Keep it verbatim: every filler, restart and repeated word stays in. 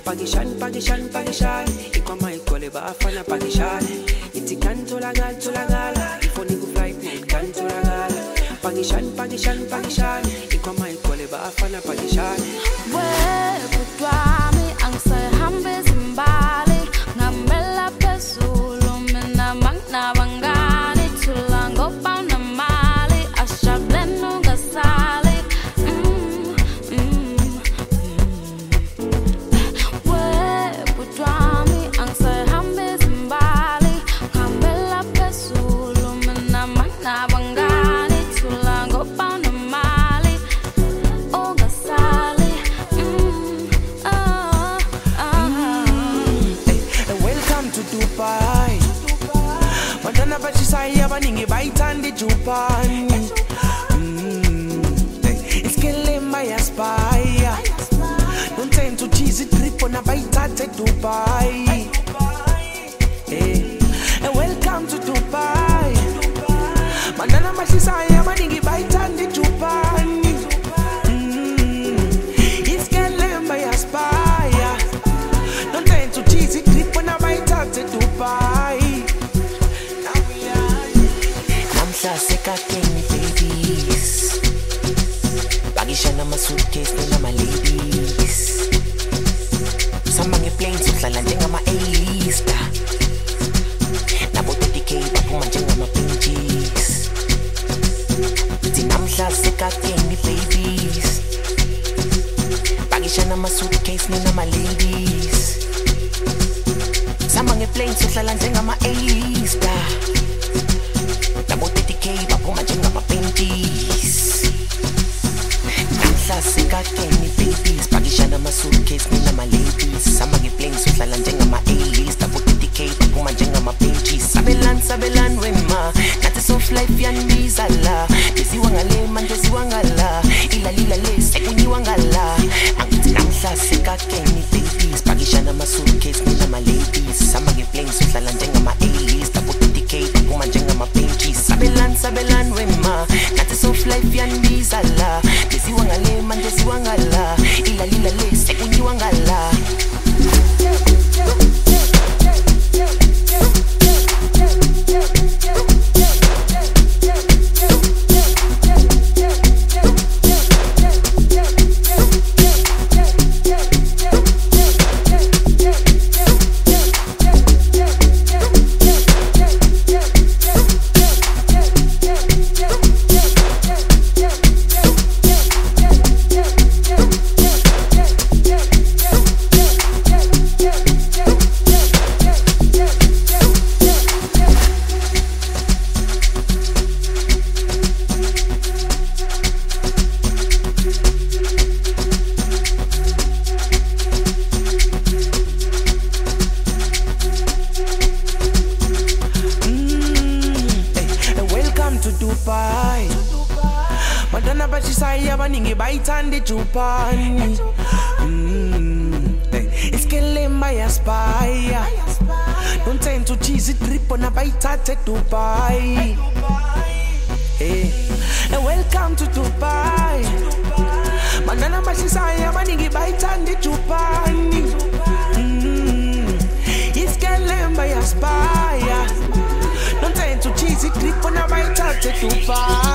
Pagishan, pagishan, pagishan. Ikaw maikole ba afana pagishan. Iti kanto lagal, tulagal. Ifo ni go flight mode, kanto lagal. Pagishan, pagishan, pagishan. Ikaw maikole ba afana pagishan. Wewe kutwami ang sahambe simbali. Ngamela pesulu mina magna bangani. Tulango pa na mali. Asya blenu gasali. Mm, mm, mm. Wewe kutwami ang sahambe simbali. Ngamela pesulu mina magna bangani. Tulango pa na mali. Oh gasali. Mm, ah, ah. Welcome to Dubai. Madana bachisaya baningi baitandi Jupani. It's killing my aspire. Don't tend to cheese it trip on a baitate Dubai. Hey, and welcome to Dubai. Madana bachisaya baningi baitandi Jupani. It's killing my aspire. Don't tend to cheese it trip on a baitate Dubai. Namsa seka kenny babies. Pagisha na suitcase ni na my ladies. Sa mga planes utlala nga ma A-lista. Nabote di kay pa pumadyan nga ma pinches. Sinamsa seka kenny babies. Pagisha na suitcase ni na my ladies. Sa mga planes utlala nga ma A-lista. Nabote di kay pa pumadyan nga ma pinches. Namsa seka kenny babies. Pagisha na suitcase ni na my ladies. Sa mga planes utlala nga ma A-lista. Nabote di kay pa pumadyan nga ma pinches. Sabelan, sabelan wema. Nati soft life yan bizala. Desi wangale man desi wangala. Ilalilale sekuni wangala. Ang namsa seka kenny babies. Pagisha na suitcase ni na my ladies. Sa mga planes utlala nga ma A-lista. Nabote di kay pa pumadyan nga ma pinches. Sabelan, sabelan wema. Nati soft life yan bizala. Desi wangale man desi wangala. Ilalilale sekuni wangala. Dubai. Madana bachisaya baningi baitandi Jupani. It's killing my aspire. Don't tend to cheese it trip on a baitate Dubai. Hey, and welcome to Dubai. Madana bachisaya baningi baitandi Jupani. It's killing my aspire. Don't tend to cheese it trip on a baitate Dubai.